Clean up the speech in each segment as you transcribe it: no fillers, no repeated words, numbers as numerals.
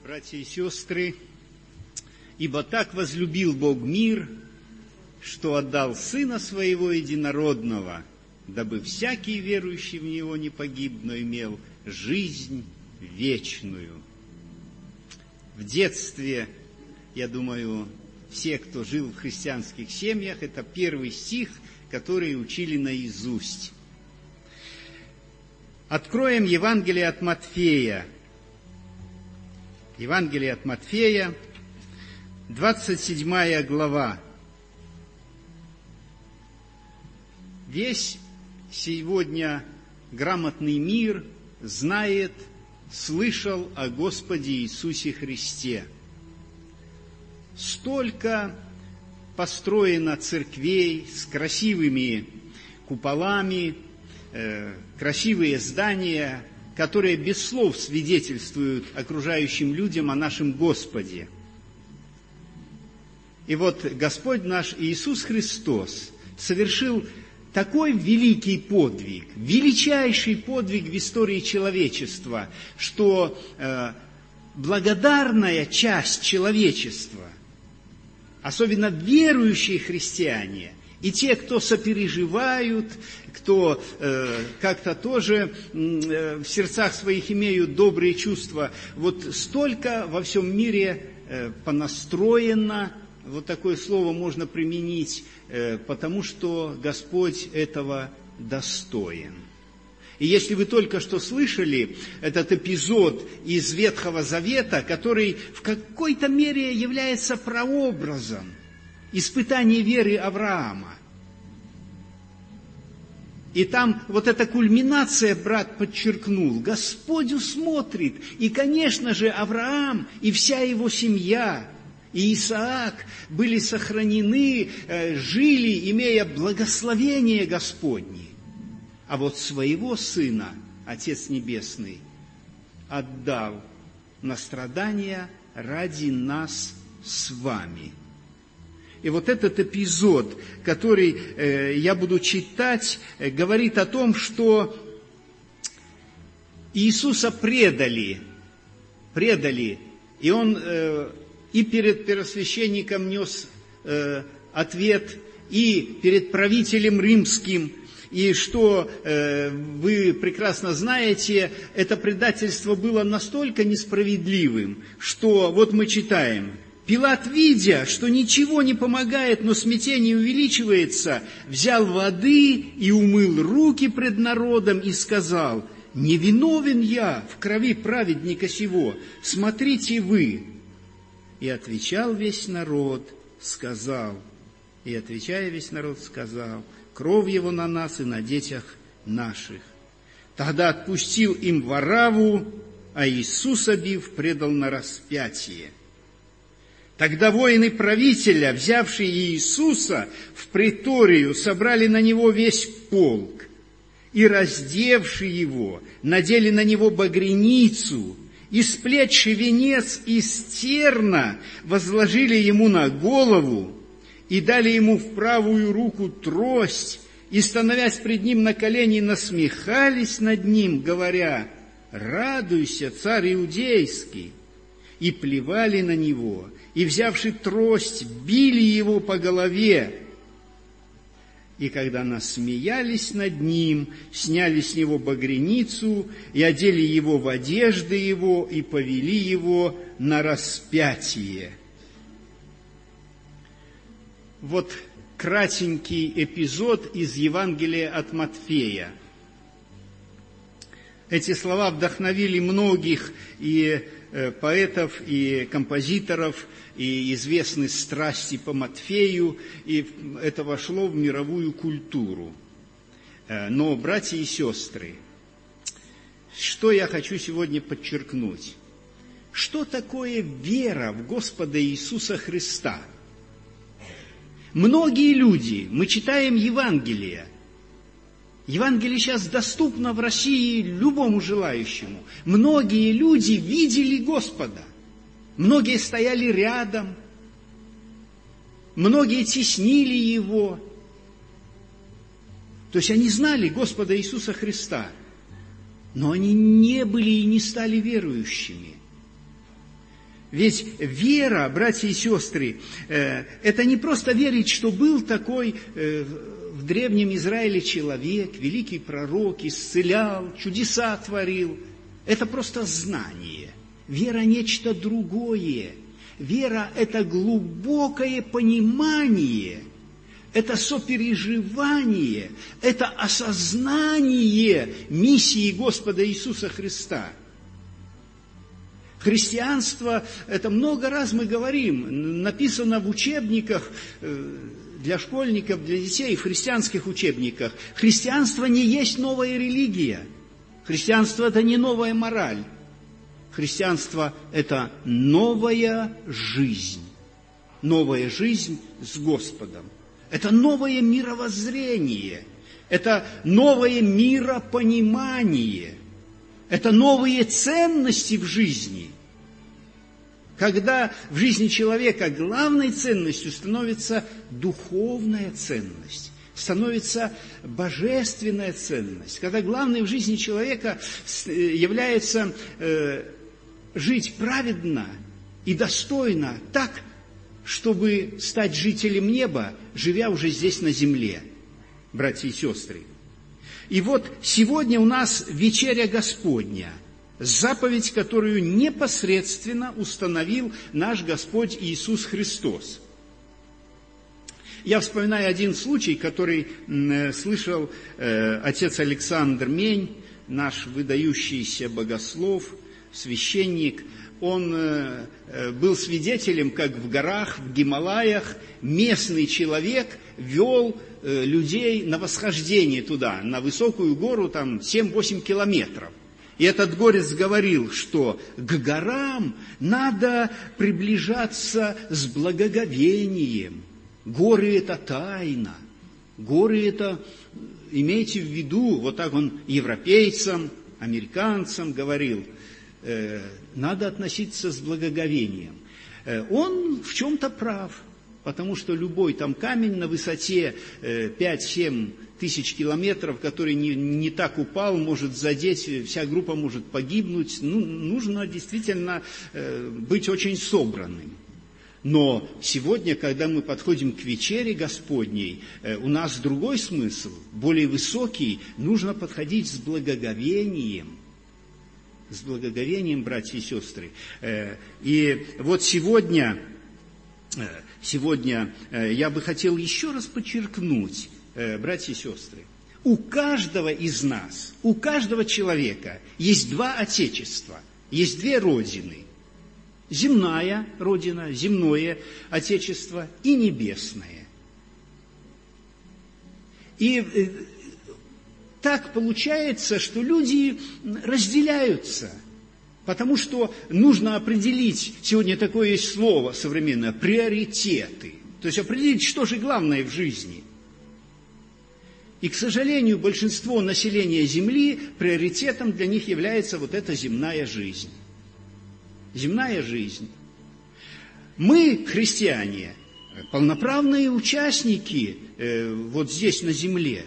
Братья и сестры, ибо так возлюбил Бог мир, что отдал Сына Своего Единородного, дабы всякий верующий в Него не погиб, но имел жизнь вечную. В детстве, я думаю, все, кто жил в христианских семьях, это первый стих, который учили наизусть. Откроем Евангелие от Матфея. Евангелие от Матфея, 27 глава. Весь сегодня грамотный мир знает, слышал о Господе Иисусе Христе. Столько построено церквей с красивыми куполами, красивые здания, которые без слов свидетельствуют окружающим людям о нашем Господе. И вот Господь наш Иисус Христос совершил такой великий подвиг, величайший подвиг в истории человечества, что благодарная часть человечества, особенно верующие христиане, и те, кто сопереживают, кто как-то тоже в сердцах своих имеют добрые чувства, вот столько во всем мире понастроено, вот такое слово можно применить, потому что Господь этого достоин. И если вы только что слышали этот эпизод из Ветхого Завета, который в какой-то мере является прообразом испытания веры Авраама, и там вот эта кульминация, брат подчеркнул, Господь усмотрит, и, конечно же, Авраам и вся его семья, и Исаак были сохранены, жили, имея благословение Господне. А вот своего Сына Отец Небесный отдал на страдания ради нас с вами. И вот этот эпизод, который я буду читать, говорит о том, что Иисуса предали, и Он и перед первосвященником нес ответ, и перед правителем римским, и что вы прекрасно знаете, это предательство было настолько несправедливым, что вот мы читаем: Пилат, видя, что ничего не помогает, но смятение увеличивается, взял воды и умыл руки пред народом и сказал: «Не виновен я в крови праведника сего, смотрите вы». И отвечал весь народ, сказал, «Кровь его на нас и на детях наших». Тогда отпустил им Варавву, а Иисуса, бив, предал на распятие. Тогда воины правителя, взявшие Иисуса в преторию, собрали на него весь полк, и, раздевши его, надели на него багряницу, и, сплетши венец из терна, возложили ему на голову, и дали ему в правую руку трость, и, становясь пред ним на колени, насмехались над ним, говоря: «Радуйся, царь иудейский!» И плевали на него, и, взявши трость, били его по голове. И когда насмеялись над ним, сняли с него багряницу, и одели его в одежды его, и повели его на распятие. Вот кратенький эпизод из Евангелия от Матфея. Эти слова вдохновили многих и поэтов, и композиторов, и известны страсти по Матфею, и это вошло в мировую культуру. Но, братья и сестры, что я хочу сегодня подчеркнуть? Что такое вера в Господа Иисуса Христа? Многие люди, мы читаем Евангелие. Евангелие сейчас доступно в России любому желающему. Многие люди видели Господа. Многие стояли рядом. Многие теснили Его. То есть они знали Господа Иисуса Христа. Но они не были и не стали верующими. Ведь вера, братья и сестры, это не просто верить, что был такой в древнем Израиле человек, великий пророк, исцелял, чудеса творил. Это просто знание. Вера – нечто другое. Вера – это глубокое понимание, это сопереживание, это осознание миссии Господа Иисуса Христа. Христианство, это много раз мы говорим, написано в учебниках для школьников, для детей, в христианских учебниках. Христианство не есть новая религия. Христианство – это не новая мораль. Христианство – это новая жизнь с Господом. Это новое мировоззрение, это новое миропонимание, это новые ценности в жизни. Когда в жизни человека главной ценностью становится духовная ценность, становится божественная ценность, когда главной в жизни человека является жить праведно и достойно так, чтобы стать жителем неба, живя уже здесь на земле, братья и сестры. И вот сегодня у нас вечеря Господня, заповедь, которую непосредственно установил наш Господь Иисус Христос. Я вспоминаю один случай, который слышал отец Александр Мень, наш выдающийся богослов, священник. Он был свидетелем, как в горах, в Гималаях местный человек вел людей на восхождение туда, на высокую гору, там 7-8 километров. И этот горец говорил, что к горам надо приближаться с благоговением. Горы – это тайна, горы – это, имейте в виду, вот так он европейцам, американцам говорил, надо относиться с благоговением. Он в чем-то прав, потому что любой там камень на высоте 5-7 тысяч километров, который не так упал, может задеть, вся группа может погибнуть. Нужно действительно быть очень собранным. Но сегодня, когда мы подходим к вечере Господней, у нас другой смысл, более высокий, нужно подходить с благоговением, братья и сестры. И вот сегодня я бы хотел еще раз подчеркнуть, братья и сестры, у каждого из нас, у каждого человека есть два отечества, есть две родины. Земная родина, земное отечество и небесное. И так получается, что люди разделяются, потому что нужно определить, сегодня такое есть слово современное, приоритеты. То есть определить, что же главное в жизни. И, к сожалению, большинство населения Земли, приоритетом для них является вот эта земная жизнь. Земная жизнь. Мы, христиане, полноправные участники вот здесь на земле.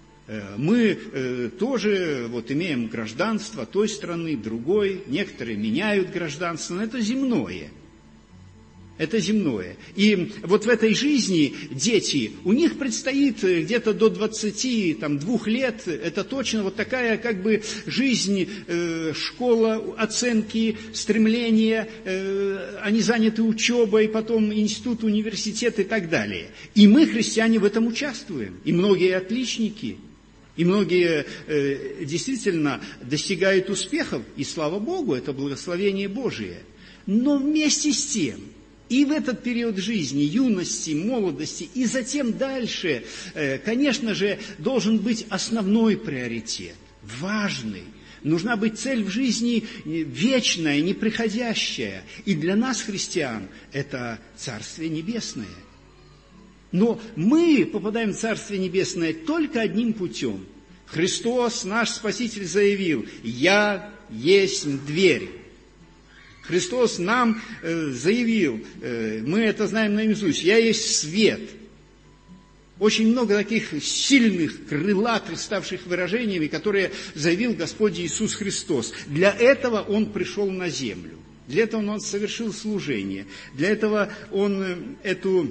Мы тоже вот имеем гражданство той страны, другой. Некоторые меняют гражданство, но это земное. Это земное. И вот в этой жизни дети, у них предстоит где-то до 22 лет, это точно вот такая как бы жизнь, школа, оценки, стремления, они заняты учебой, потом институт, университет и так далее. И мы, христиане, в этом участвуем. И многие отличники, и многие действительно достигают успехов, и слава Богу, это благословение Божие. Но вместе с тем, и в этот период жизни, юности, молодости, и затем дальше, конечно же, должен быть основной приоритет, важный. Нужна быть цель в жизни вечная, неприходящая. И для нас, христиан, это Царствие Небесное. Но мы попадаем в Царствие Небесное только одним путем. Христос, наш Спаситель, заявил: «Я есть дверь». Христос нам заявил, мы это знаем наизусть: «Я есть свет». Очень много таких сильных, крылатых, ставших выражениями, которые заявил Господь Иисус Христос. Для этого Он пришел на землю. Для этого Он совершил служение. Для этого Он эту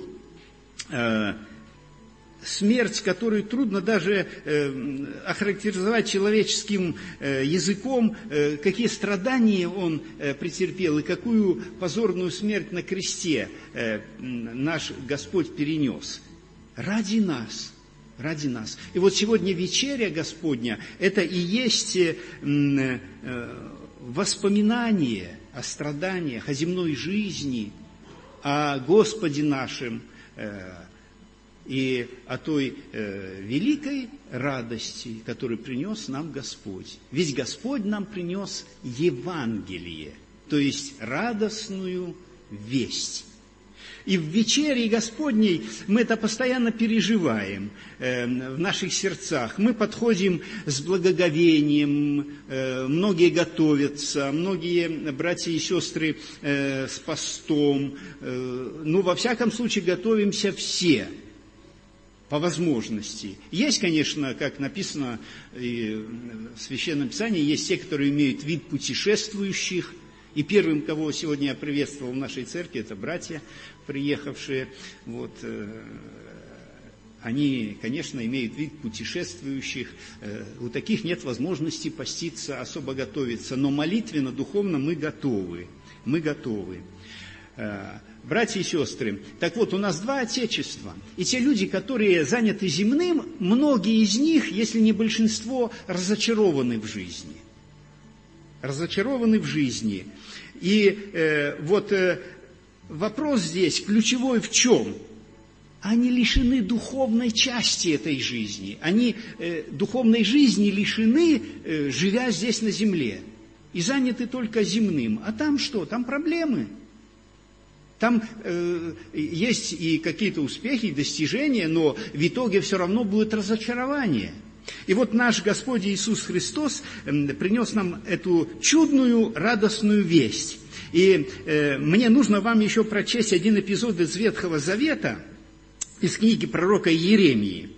смерть, которую трудно даже охарактеризовать человеческим языком, какие страдания Он претерпел и какую позорную смерть на кресте наш Господь перенес. Ради нас. Ради нас. И вот сегодня вечеря Господня, это и есть воспоминание о страданиях, о земной жизни, о Господе нашем и о той великой радости, которую принес нам Господь. Ведь Господь нам принес Евангелие, то есть радостную весть. И в вечере Господней мы это постоянно переживаем в наших сердцах. Мы подходим с благоговением, многие готовятся, многие братья и сестры с постом. Ну, во всяком случае, готовимся все по возможности. Есть, конечно, как написано в Священном Писании, есть те, которые имеют вид путешествующих. И первым, кого сегодня я приветствовал в нашей церкви, это братья, приехавшие. Вот, они, конечно, имеют вид путешествующих. У таких нет возможности поститься, особо готовиться. Но молитвенно, духовно мы готовы. Мы готовы. Братья и сестры, так вот, у нас два отечества. И те люди, которые заняты земным, многие из них, если не большинство, разочарованы в жизни. Разочарованы в жизни. И вопрос здесь ключевой в чем? Они лишены духовной части этой жизни. Они духовной жизни лишены, живя здесь на земле. И заняты только земным. А там что? Там проблемы. Там есть и какие-то успехи, и достижения, но в итоге все равно будет разочарование. И вот наш Господь Иисус Христос принес нам эту чудную, радостную весть. И мне нужно вам еще прочесть один эпизод из Ветхого Завета, из книги пророка Иеремии.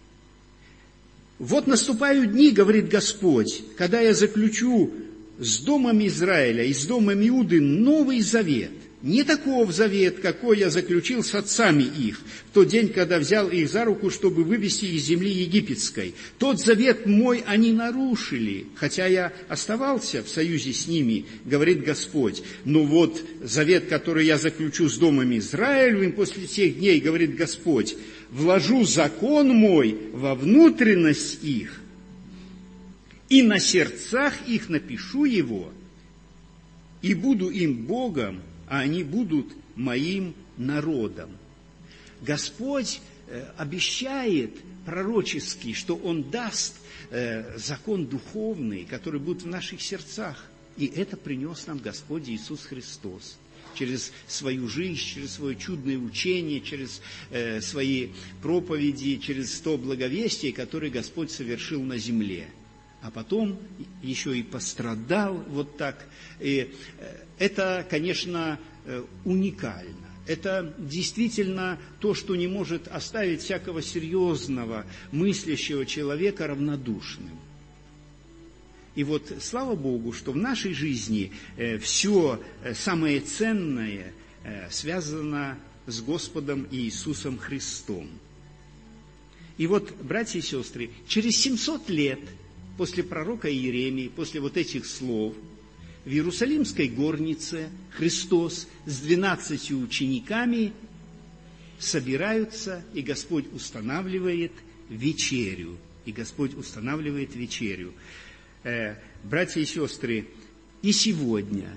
«Вот наступают дни, говорит Господь, когда я заключу с домом Израиля и с домом Иуды новый завет. Не таков завет, какой я заключил с отцами их, в тот день, когда взял их за руку, чтобы вывести из земли египетской. Тот завет мой они нарушили, хотя я оставался в союзе с ними, говорит Господь. Но вот завет, который я заключу с домом Израилевым после тех дней, говорит Господь, вложу закон мой во внутренность их, и на сердцах их напишу его, и буду им Богом, а они будут моим народом». Господь обещает пророчески, что Он даст закон духовный, который будет в наших сердцах. И это принес нам Господь Иисус Христос. Через свою жизнь, через свое чудное учение, через свои проповеди, через то благовестие, которое Господь совершил на земле. А потом еще и пострадал вот так. И это, конечно, уникально. Это действительно то, что не может оставить всякого серьезного, мыслящего человека равнодушным. И вот слава Богу, что в нашей жизни все самое ценное связано с Господом Иисусом Христом. И вот, братья и сестры, через 700 лет после пророка Иеремии, после вот этих слов, в Иерусалимской горнице Христос с 12 учениками собираются, и Господь устанавливает вечерю. И Господь устанавливает вечерю. Братья и сестры, и сегодня,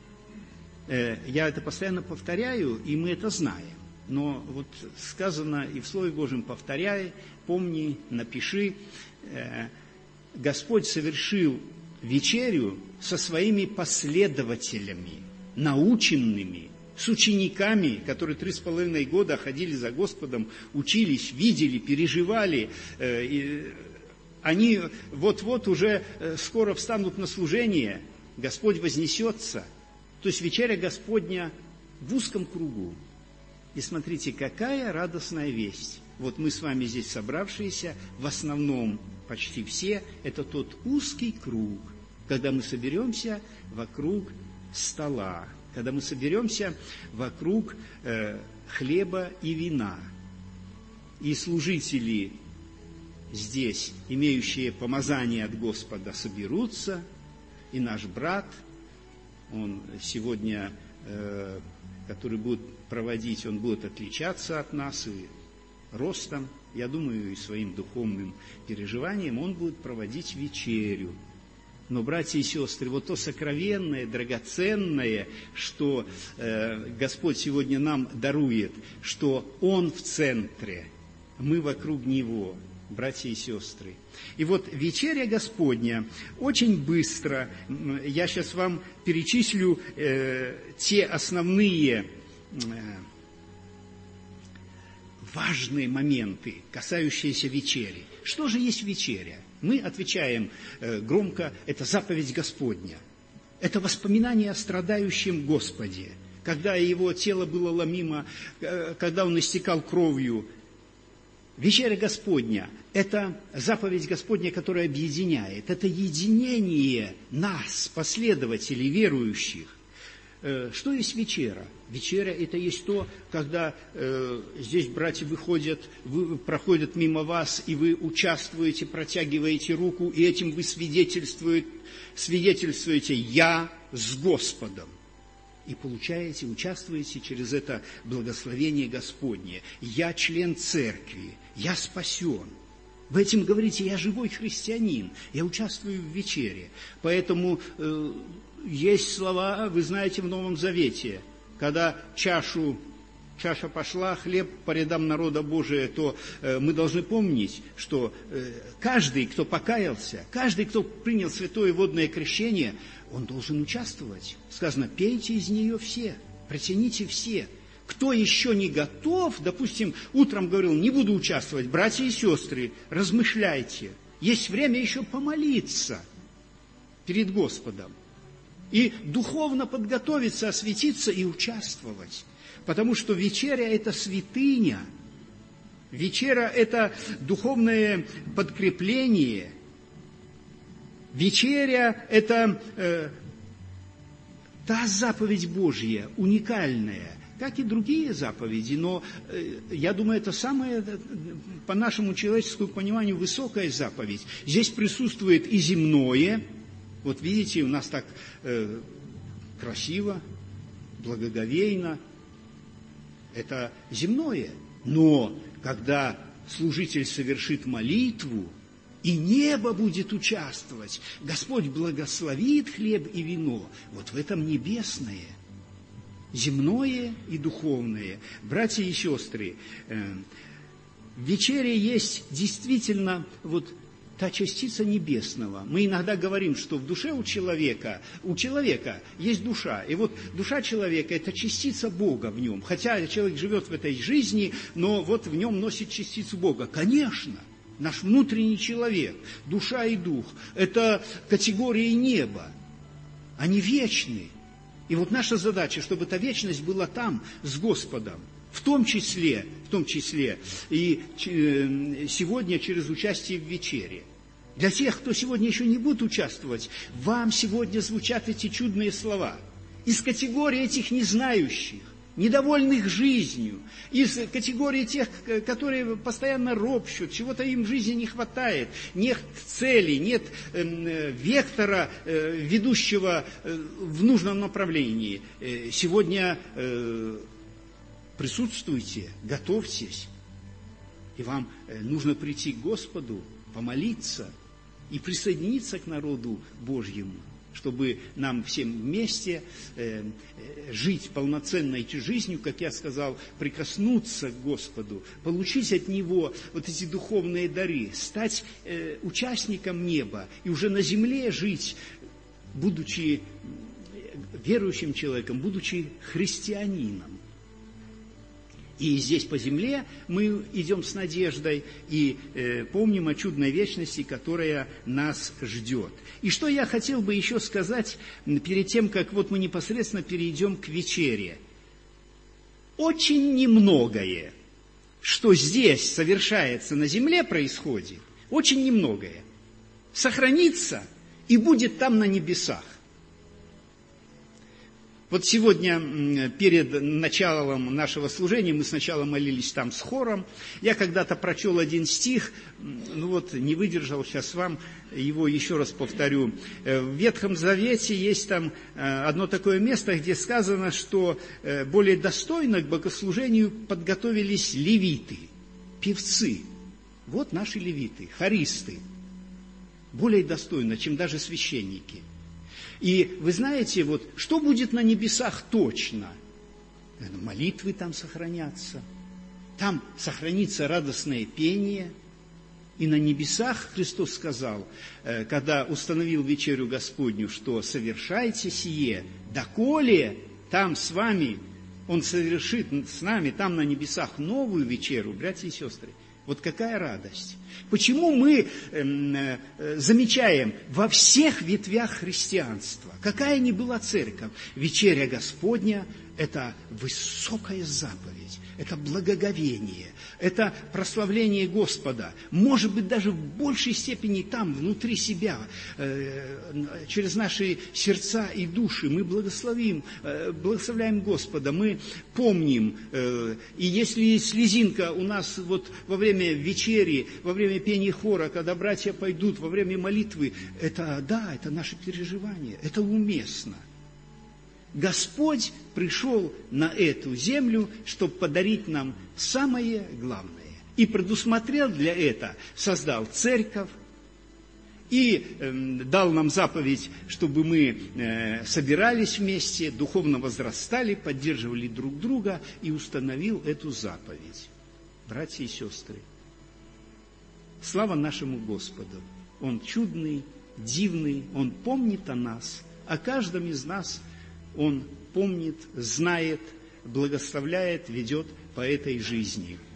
я это постоянно повторяю, и мы это знаем, но вот сказано и в Слове Божьем повторяй, помни, напиши, Господь совершил вечерю со своими последователями, наученными, с учениками, которые 3,5 года ходили за Господом, учились, видели, переживали. Они вот-вот уже скоро встанут на служение, Господь вознесется. То есть вечеря Господня в узком кругу. И смотрите, какая радостная весть. Вот мы с вами здесь собравшиеся, в основном почти все, это тот узкий круг, когда мы соберемся вокруг стола. когда мы соберемся вокруг хлеба и вина. И служители здесь, имеющие помазание от Господа, соберутся, и наш брат, он сегодня, который будет проводить, он будет отличаться от нас и ростом, я думаю, и своим духовным переживанием, он будет проводить вечерю. Но, братья и сестры, вот то сокровенное, драгоценное, что Господь сегодня нам дарует, что Он в центре, мы вокруг Него, братья и сестры. И вот вечеря Господня очень быстро, я сейчас вам перечислю те основные важные моменты, касающиеся вечери. Что же есть вечеря? Мы отвечаем громко, это заповедь Господня. Это воспоминание о страдающем Господе, когда его тело было ломимо, когда он истекал кровью. Вечеря Господня – это заповедь Господня, которая объединяет. Это единение нас, последователей, верующих. Что есть вечера? Вечеря – это есть то, когда здесь братья выходят, проходят мимо вас, и вы участвуете, протягиваете руку, и этим вы свидетельствуете «Я с Господом». И получаете, участвуете через это благословение Господне. «Я член церкви, я спасен». Вы этим говорите «Я живой христианин, я участвую в вечере». Поэтому есть слова, вы знаете, в Новом Завете, когда чаша пошла, хлеб по рядам народа Божия, то мы должны помнить, что каждый, кто покаялся, каждый, кто принял святое водное крещение, он должен участвовать. Сказано, пейте из нее все, протяните все. Кто еще не готов, допустим, утром говорил, не буду участвовать, братья и сестры, размышляйте. Есть время еще помолиться перед Господом. И духовно подготовиться, осветиться и участвовать. Потому что вечеря – это святыня. Вечеря – это духовное подкрепление. Вечеря – это та заповедь Божья, уникальная, как и другие заповеди. Но я думаю, это самая, по нашему человеческому пониманию, высокая заповедь. Здесь присутствует и земное. Вот видите, у нас так красиво, благоговейно. Это земное. Но когда служитель совершит молитву, и небо будет участвовать, Господь благословит хлеб и вино. Вот в этом небесное, земное и духовное. Братья и сестры, в вечере есть действительно вот та частица небесного. Мы иногда говорим, что в душе у человека есть душа. И вот душа человека – это частица Бога в нем. Хотя человек живет в этой жизни, но вот в нем носит частицу Бога. Конечно, наш внутренний человек, душа и дух – это категории неба. Они вечны. И вот наша задача, чтобы эта вечность была там, с Господом. В том числе и сегодня через участие в вечере. Для тех, кто сегодня еще не будет участвовать, вам сегодня звучат эти чудные слова. Из категории этих незнающих, недовольных жизнью, из категории тех, которые постоянно ропщут, чего-то им в жизни не хватает, нет цели, нет вектора, ведущего в нужном направлении. Сегодня присутствуйте, готовьтесь, и вам нужно прийти к Господу, помолиться и присоединиться к народу Божьему, чтобы нам всем вместе жить полноценной жизнью, как я сказал, прикоснуться к Господу, получить от Него вот эти духовные дары, стать участником неба и уже на земле жить, будучи верующим человеком, будучи христианином. И здесь по земле мы идем с надеждой и помним о чудной вечности, которая нас ждет. И что я хотел бы еще сказать перед тем, как вот мы непосредственно перейдем к вечере. Очень немногое, что здесь совершается на земле, происходит, очень немногое, сохранится и будет там на небесах. Вот сегодня, перед началом нашего служения, мы сначала молились там с хором. Я когда-то прочел один стих, не выдержал, сейчас вам его еще раз повторю. В Ветхом Завете есть там одно такое место, где сказано, что более достойно к богослужению подготовились левиты, певцы. Вот наши левиты, хористы. Более достойно, чем даже священники. И вы знаете, что будет на небесах точно? Молитвы там сохранятся. Там сохранится радостное пение. И на небесах Христос сказал, когда установил вечерю Господню, что совершайте сие, доколе там с вами, Он совершит с нами там на небесах новую вечеру, братья и сестры. Вот какая радость. Почему мы замечаем во всех ветвях христианства, какая ни была церковь, вечеря Господня – это высокая заповедь, это благоговение, это прославление Господа. Может быть, даже в большей степени там, внутри себя, через наши сердца и души мы благословляем Господа, мы помним. И если слезинка у нас во время вечери, во время пения хора, когда братья пойдут, во время молитвы, это наше переживание, это уместно. Господь пришел на эту землю, чтобы подарить нам самое главное. И предусмотрел для этого, создал церковь, и дал нам заповедь, чтобы мы собирались вместе, духовно возрастали, поддерживали друг друга, и установил эту заповедь. Братья и сестры, слава нашему Господу! Он чудный, дивный, Он помнит о нас, о каждом из нас Он помнит, знает, благословляет, ведет по этой жизни.